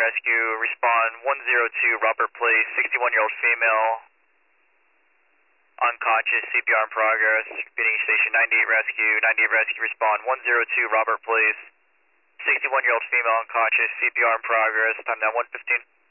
rescue, respond 102 Robert Place, 61-year-old female, unconscious, CPR in progress, repeating station 98 rescue, 98 rescue, respond 102 Robert Place, 61-year-old female unconscious, CPR in progress, time now 1:15.